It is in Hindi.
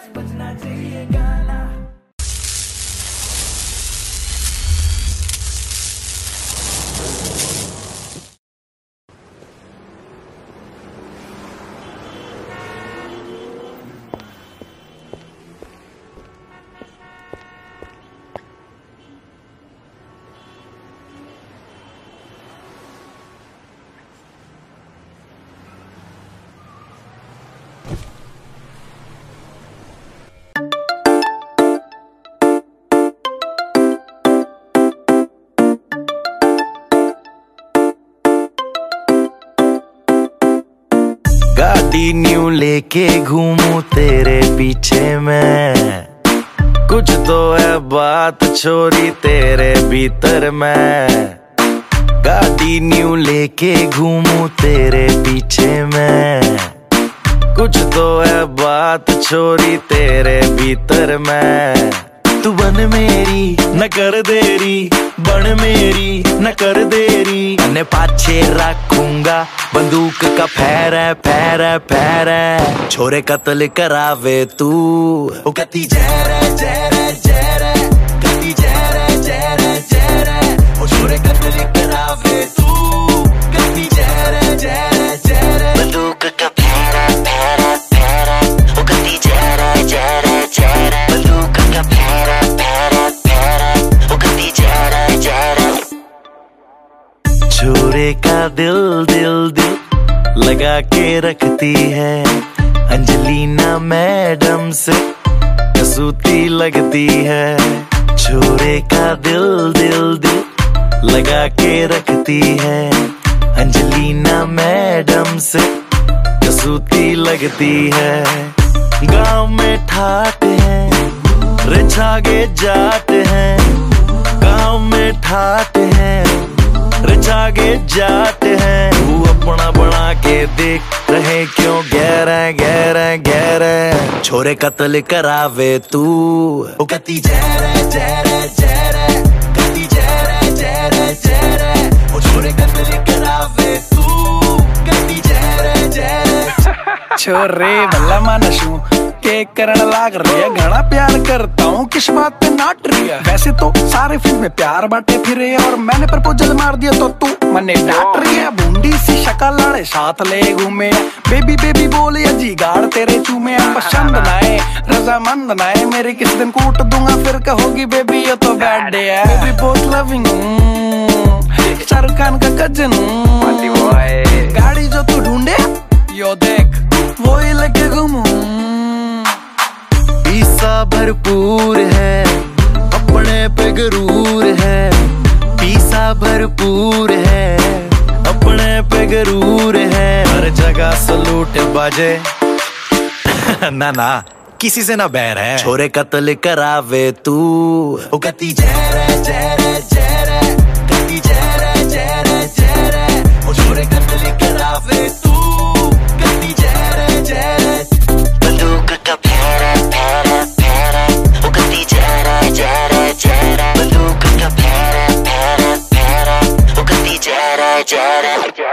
बजना चाहिए गाना। गाड़ी न्यू लेके घूमूं तेरे पीछे मैं, कुछ तो है बात छोरी तेरे भीतर मैं। गाड़ी न्यू लेके घूमूं तेरे पीछे मैं, कुछ तो है बात छोरी तेरे भीतर मैं। तू बन मेरी न कर देरी, बन मेरी न कर देरी, ने पाछे रखूंगा बंदूक का फैरे फैरे फैरे। छोरे कत्ल करावे तू ओ कती जहरे जहरे जहरे, कती जहरे जहरे जहरे। ओ छोरे कत्ल करावे तू कती जहरे जहरे जहरे। बंदूक का फैरे फैरे फैरे, ओ कती जहरे जहरे जहरे। बंदूक का फैरे फैरे फैरे, ओ कती जहरे जहरे। छोरे का दिल दिल दिल लगा के रखती है, अंजलिना मैडम से कसूती लगती है। छोरे का दिल दिल दिल लगा के रखती है, अंजलिना मैडम से कसूती लगती है। गांव में ठाट है रिछागे जाट है, गांव में ठाट है रिछागे जाट है। तू अपना बना के देख रहे क्यों गहरा गहरा गहरा। छोरे कत्ल करावे तू ओ कती जहरे जहरे जहरे, कती जहरे जहरे जहरे। ओ छोरे कत्ल करावे तू कती जहरे जहरे। छोरे भला मानसू के करण लाग रही है, घना प्यार करता हूँ किस बात पे नाट रही है। वैसे तो सारे फिल्म में प्यार बांटे फिरे, और मैंने प्रपोजल मार दिया तो तू मने डांट रही है। बूंदी सी शक्ल लाड़े साथ ले घूमे, बेबी बेबी बोले अजी गाड़ तेरे चूमे। पसंद नाए रजामंद नाए मेरे, किस दिन कूट दूंगा फिर कहोगी बेबी ये तो बैड डे है। बेबी बहुत लविंग शाहरुख खान का कजन, गाड़ी जो तू ढूंढे यो देख वो ही लेके घूमूं। पीसा भरपूर है अपने पे गरूर है, पीसा भरपूर है अपने पे गरूर है। हर जगह सलूट बाजे ना ना किसी से ना बैर है। छोरे कत्ल करावे तू ओ कती जहरे जहरे जहरे, कती जहरे जहरे जहरे। ओ छोरे कत्ल करावे तू कती जहरे जहरे। बंदूक का फैरे फैरे फैरे, ओ कती जहरे जहरे जहरे। बंदूक का फैरे फैरे फैरे, ओ कती जहरे जहरे।